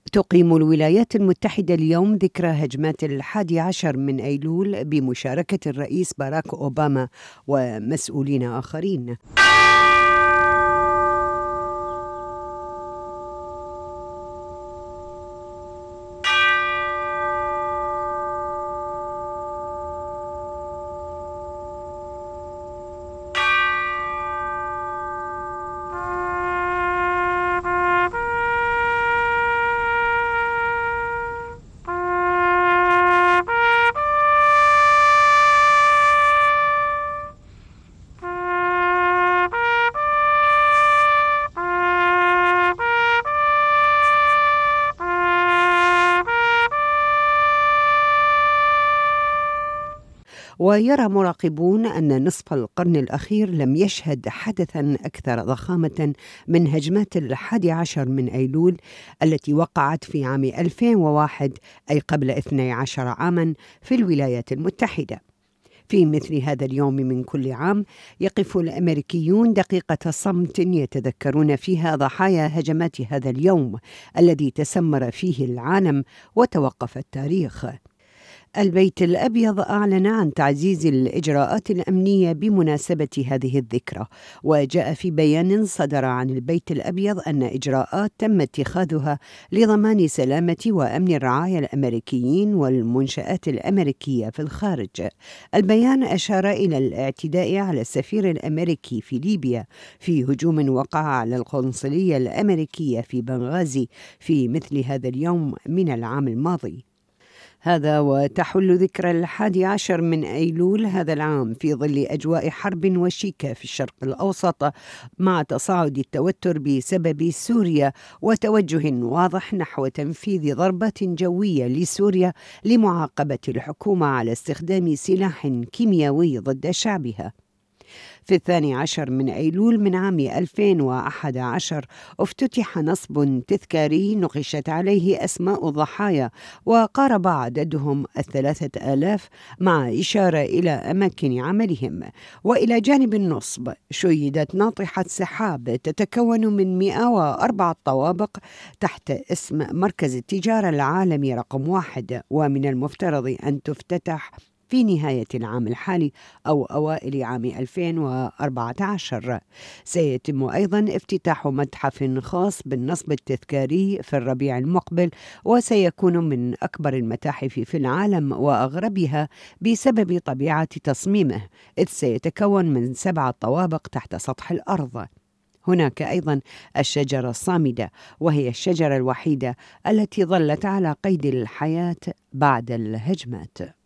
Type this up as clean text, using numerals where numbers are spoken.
تقيم الولايات المتحدة اليوم ذكرى هجمات 11 من أيلول بمشاركة الرئيس باراك أوباما ومسؤولين آخرين. ويرى مراقبون أن نصف القرن الأخير لم يشهد حدثاً أكثر ضخامة من هجمات 11 من أيلول التي وقعت في عام 2001، أي قبل 12 عاماً، في الولايات المتحدة. في مثل هذا اليوم من كل عام يقف الأمريكيون دقيقة صمت يتذكرون فيها ضحايا هجمات هذا اليوم الذي تسمر فيه العالم وتوقف التاريخ. البيت الأبيض أعلن عن تعزيز الإجراءات الأمنية بمناسبة هذه الذكرى، وجاء في بيان صدر عن البيت الأبيض أن إجراءات تم اتخاذها لضمان سلامة وأمن الرعايا الأمريكيين والمنشآت الأمريكية في الخارج. البيان أشار إلى الاعتداء على السفير الأمريكي في ليبيا في هجوم وقع على القنصلية الأمريكية في بنغازي في مثل هذا اليوم من العام الماضي. هذا وتحل ذكرى 11 من أيلول هذا العام في ظل أجواء حرب وشيكة في الشرق الأوسط، مع تصاعد التوتر بسبب سوريا وتوجه واضح نحو تنفيذ ضربة جوية لسوريا لمعاقبة الحكومة على استخدام سلاح كيميائي ضد شعبها. في 12 من أيلول من عام 2011 افتتح نصب تذكاري نقشت عليه أسماء الضحايا وقارب عددهم 3000 مع إشارة إلى أماكن عملهم. وإلى جانب النصب شيدت ناطحة سحاب تتكون من 104 طوابق تحت اسم مركز التجارة العالمي رقم 1، ومن المفترض أن تفتتح في نهاية العام الحالي أو أوائل عام 2014. سيتم أيضا افتتاح متحف خاص بالنصب التذكاري في الربيع المقبل، وسيكون من أكبر المتاحف في العالم وأغربها بسبب طبيعة تصميمه، إذ سيتكون من 7 طوابق تحت سطح الأرض. هناك أيضا الشجرة الصامدة، وهي الشجرة الوحيدة التي ظلت على قيد الحياة بعد الهجمات.